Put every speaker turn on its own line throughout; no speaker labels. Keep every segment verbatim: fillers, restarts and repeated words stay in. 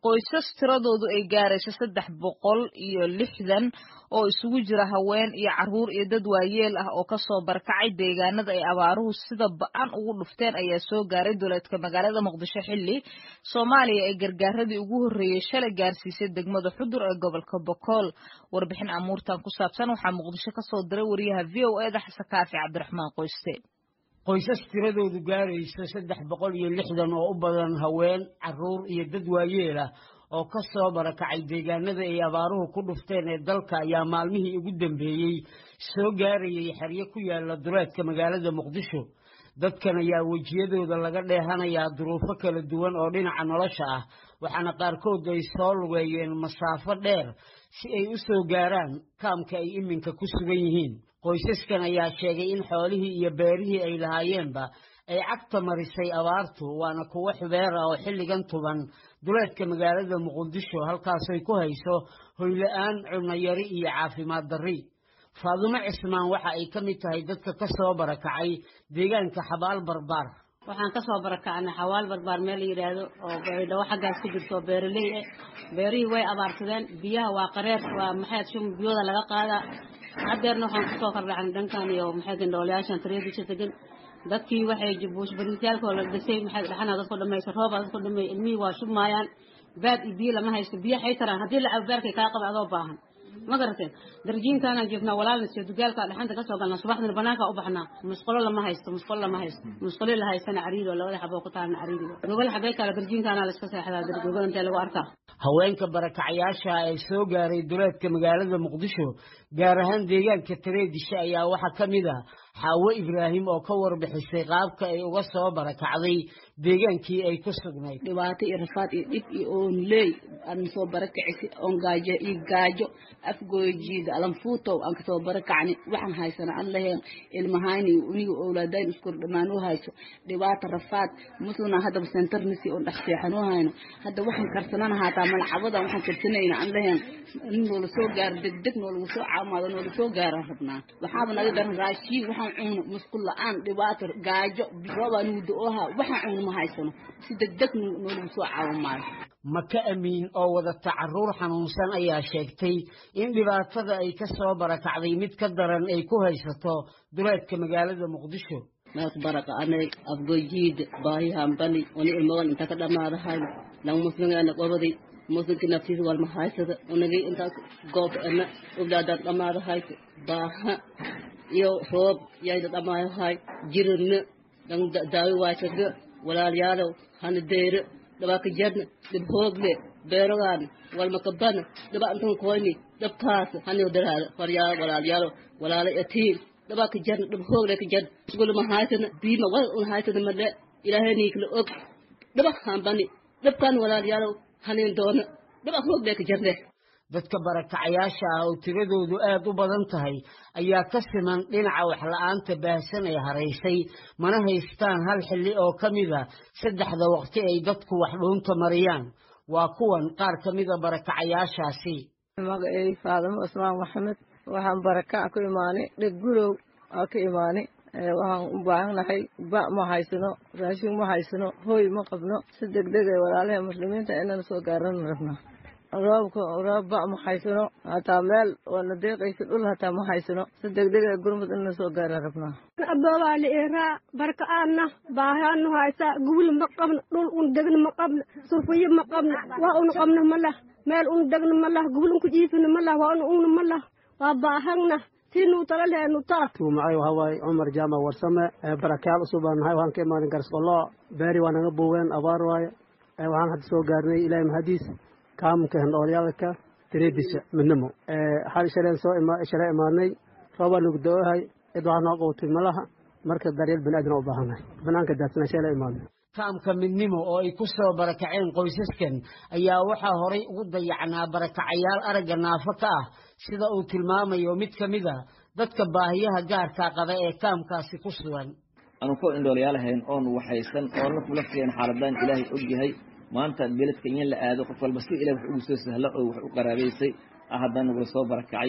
qoysas tiradoodu ay gaarayso saddex boqol iyo lixdan oo isugu jira haween iyo carruur iyo dad waayeel ah oo kasoo barakacay deegaanada ay abaaruhu sida ba'an ugu dhufteen ayaa soo gaaray duleedka magaalada muqdisho xilli Soomaaliya ay gargaaradii ugu horreeyay shalay gaarsiisay degmada Xudur ee gobolka Bokool. Warbixin amuurtan ku saabsan waxaa Muqdisho ka soo diray wariyaha V O A da Xasan Kaafi Cabdiraxmaan Qoyste.
qoysas tiradoodu gaarayso saddex boqol iyo lixdan oo u badan haween, carruur iyo dad waayeel ah oo ka soo barakacay deegaanada ay abaaruhu ku dhufteen ee dalka ayaa maalmihii ugu dambeeyay soo gaarayay xeryo ku yaala duleedka magaalada Muqdisho. dadkan ayaa wejiyadooda laga dheehanayaa duruufo kala duwan oo dhinaca nolosha ah, waxaana qaarkood ay soo lugeeyeen masaafo dheer si ay u soo gaaraan kaamka ay iminka ku sugan yihiin. qoysaskan ayaa sheegay in xoolihii iyo beerihii ay lahaayeenba ay cagta marisay abaartu, waana kuwo xubeer ah oo xilligan tuban duleedka magaalada Muqdisho halkaasay ku hayso hoyla'aan, cunno yari iyo caafimaad darri. Faadumo Cismaan waxa ay ka mid tahay dadka ka soo barakacay deegaanka Xabaal Barbaar.
waxaan ka soo barakacnay Xabaal Barbaar meel la yiraahdo oo baydhabo xaggaas ku jirto beeraley ah. beerihii way abaarsadeen, biyaha waa qareer, waa maxay shum biyooda laga qaadaa. hadeerna waxaan ku soo kordhacnay dhankan iyo maxay gandhoolayaashan tareedisha degan. dadkii waxay jibuush bariisyaalkoo la dhisay maxay dhaxana dadku dhamayso roob dadku dhamay ilmihii waa shubmayaan. baad iyo biyo lama haysto, biyo xaytaran haddii la abaarkay kaa qaba adoo baahan ma garateen. darjiinkaanaan joogna walaalna soo dugaalka dhaxanta ka soo galna subaxdina banaanka u baxnaa. musqulo lama haysto musqulo lama haysto musqulo la haystana cariido labada xabo ku taana cariido gogol xabay kala darjiinkaana la iska seexdaa dar gogol inta lagu arkaa.
haweenka barakacayaasha ay soo gaaray duleedka magaalada Muqdisho gaar ahaan deegaanka Tareedisha ayaa waxa kamid ah Xaawo Ibraahim oo ka warbixisay qaabka ay uga soo barakacday deegaankii ay ku sugnayd.
dhibaato iyo rafaad iyo dhib iyo oon leey aan soo barakacay on gaajo iyo gaajo afgoojiida alam fuuto aan ka soo barakacnay waxaan haysanaa aan lahayn ilmahayni uniga awlaadayn isku dhamaan u hayso dhibaato rafaad muslina hadda centernisi oo dhaxseexan u hayno hadda waxaan karsanana haataa malcabada waxaan karsanayna aan lahayn in loo soo gaar degdeg loo soo caamaado loo soo gaar rabnaa. waxaaba naga daran raashin waxaan cunno musqul la'aan dhibaato gaajo roobaan u dooha waxaan cunno ma haysano si degdeg loo soo caawimaayo.
Maka Amiin oo wada tacaruur xanuunsan ayaa sheegtay in dhibaatada ay ka soo barakacday mid ka daran ay ku haysato duleedka magaalada Muqdisho.
maas baraka anay afgoojiid baahiyan bani oo ilmadan inta ka dhamaadahay lan muslimaana qobadi muslimka naftiis wal ma haysada unagay inta goob ana ublaada dhamaadahay baaha iyo roob yaayda dhamaadahay jirna dan daawi waasada walaalyaalo han deer dabaka jadna dib hoogle beerogan wal makaban daba antan kooni dabkaas hanu daraada faryaa walaalyaalo walaala yatiin dabaka jadna dib hoogle ka jad gol ma haysana biima wal un haysana made ilaahay niikla og daba hanbani dabkan walaalyaalo hanin doona daba hoogle ka jadne.
dadka barakacayaasha ah oo tiradoodu aad u badan tahay ayaa ka siman dhinaca wax la'aanta baahsan ee hareysay, mana haystaan hal xilli oo kamid ah saddexda waqti ay dadku wax dhuunta mariyaan. waa kuwan qaar kamid ah barakacayaashaasi.
magacay Faadumo Cismaan Maxamed, waxaan barakac ku imaanay dhig gurow oo ka imaanay waxaan u baahanahay ba ma haysano raashin ma haysano hooy ma qabno si degdeg ah walaalaha muslimiinta inaan soo gaaran rabnaa. roobka roob ba ma haysano hataa meel wala deeqaysa dhul hataa ma haysano si degdeg ah gurmad inaan soo gaaran rabnaa.
abooba leera barakaana baahan haysa gubul ma qabno dhul un degna ma qabno surfiye ma qabno waa un qabno mala meel un degna mala gubul ku jiifina mala waa un mala waa baahana tinu talaleenu taa
tu macay wahay Umar Jaama warsame barakaal usubanahay waan ka imaan garsqolo beeri waan naga booween abaar waay waxaan had soo gaarnay ilaahay mahadiis kaamka hindoolyaalka Tareedisha midnimo ee hal shaleen soo ima shalay imaanay roobaan ugu doohay cid wax noo qootay malaha marka daryeel banaadna u baahanahay banaanka daadsana shalay imaanay.
kaamka midnimo oo ay ku soo barakaceen qoysaskan ayaa waxaa horay ugu dayacnaa barakacayaal aragga naafo ka ah, sida uu tilmaamayo mid kamid ah dadka baahiyaha gaarka qaba ee kaamkaasi ku sugan.
anu ko indhoolyaalahayn oon waxaysan oo la kulafteen xaaladan ilaahay og yahay maanta beledka in la aado qof walba si ilaahay wax ugu soo sahlo oo wax u qaraabeysay haddana wuu soo barakacay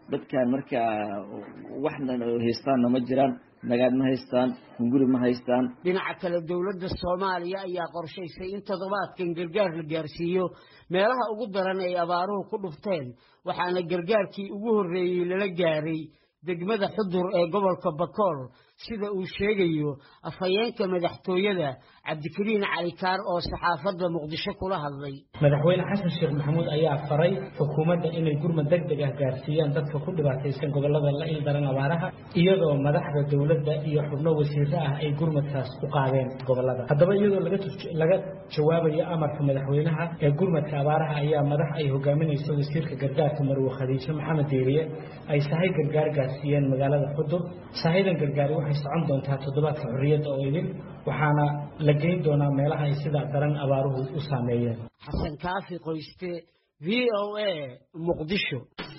dadkan markaa waxna haystaanna ma jiraan nagaad ma haystaan guri ma haystaan
dhinaca kale dawladda Soomaaliya ayaa qorshaysay in toddobaadkan gargaar la gaarsiiyo meelaha ugu daran ee abaaruhu ku dhufteen waxaana gargaarkii ugu horeeyay lala gaaray degmada Xudur ee gobolka Bakool sida uu sheegayo afhayeenka madaxtooyada Cabdikariin Cali Kaar oo saxaafadda Muqdisho kula hadlay
madaxweyne xasan sheekh maxamuud ayaa faray xukuumadda inay gurmad degdeg ah gaarsiiyaan dadka ku dhibaataysan gobolada la ildaran abaaraha iyadoo madaxda dawladda iyo xubno wasiiro ah ay gurmadkaas u qaadeen gobolada haddaba iyadoo laga laga jawaabayo amarka madaxweynaha ee gurmadka abaaraha ayaa madax ay hogaaminayso wasiirka gargaarka Marwo Khadiija Maxamed Deeriye ay sahay gargaar gaarsiiyeen magaalada Xudur sahadan gargaari waxay socon doontaa toddobaadka xurriyadda oo idin waxaana la geyn doonaa meelaha ay sida daran abaaruhu u saameeyeen
xasan kaafi qoyste V O A Muqdisho.